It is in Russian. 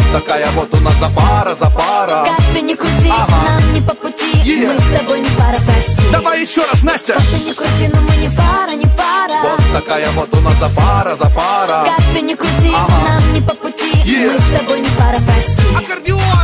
такая вот у нас запара. Как ты не крути, нам не по пути. Мы с тобой не пара, прости. Давай еще раз, Настя. Как ты не крути, но мы не пара, не пара. Вот такая вот у нас запара. Как ты не крути, нам не по пути. Мы с тобой не пара, прости. Аккордеон.